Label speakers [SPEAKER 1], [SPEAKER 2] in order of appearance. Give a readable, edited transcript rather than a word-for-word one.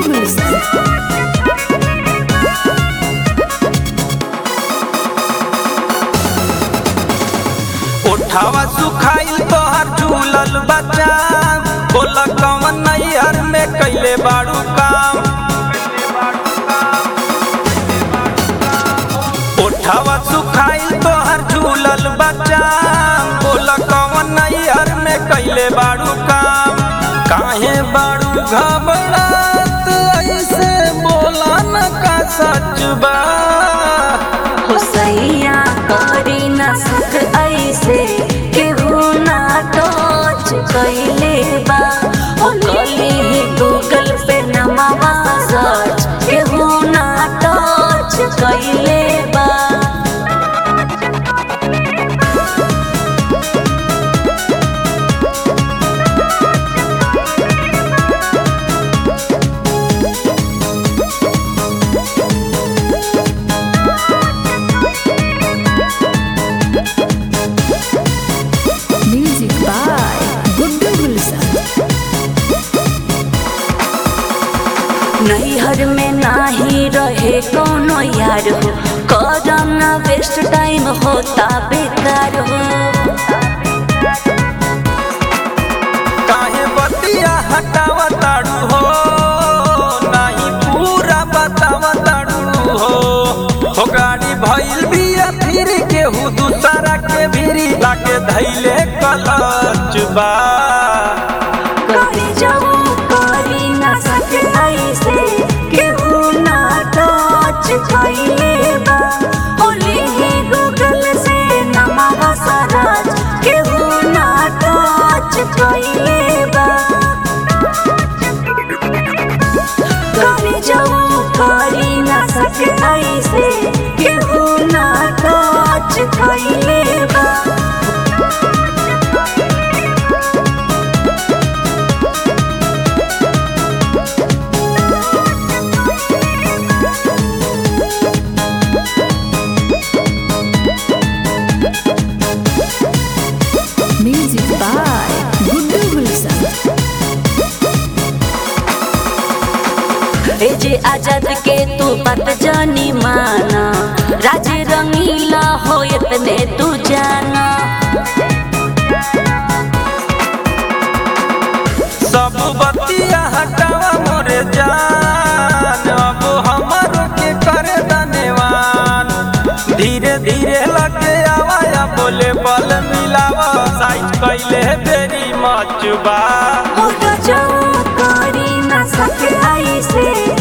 [SPEAKER 1] Wilson.
[SPEAKER 2] उठावा सुखाइल तोहर झूलल बच्चा बोल कवन नैहर में कैले बाड़ू काम। उठावा सुखाइल तोहर झूलल बच्चा बोल कवन नैहर में कैले बाड़ू काम। काहे बाड़ू घबरात ऐसे बोला न का सच बा।
[SPEAKER 1] हुसैया करी न सुख ऐसे केहू ना टच कैले बा। ओ कली गूगल पे नमवा सर्च केहू ना टच कैले बा। Music by Guddu Wilson. नैहर में नाही रहे कोनो यार हो करना वेस्ट टाइम होता बेकार हो।
[SPEAKER 2] काहे बतिया हटावा ताड़ू हो नहीं पूरा बतावा ताड़ू हो गाड़ी भइल बिया फिर केहू दूसरा के भीरी लाके धैले कलच बा।
[SPEAKER 1] करी जाऊ करी ना सके ऐसे केहू ना टच कैले बा। होली ही गूगल से नमवा सरच केहू ना टच कैले बा। करी जाऊ करी ना सके ऐसे केहू ना टच कैले बा। Music by Guddu Wilson. जे आजाद के तू बात जानी माना राज रंगीला हो इतने तू जाना।
[SPEAKER 2] सब बतिया हटावा मोरे जान अब हमर के करे धन्यवान। धीरे धीरे लगे आवाया बोले बल मिलावा साइज कैले बेरी मचबा।
[SPEAKER 1] हो जाऊ करी ना सके ऐसे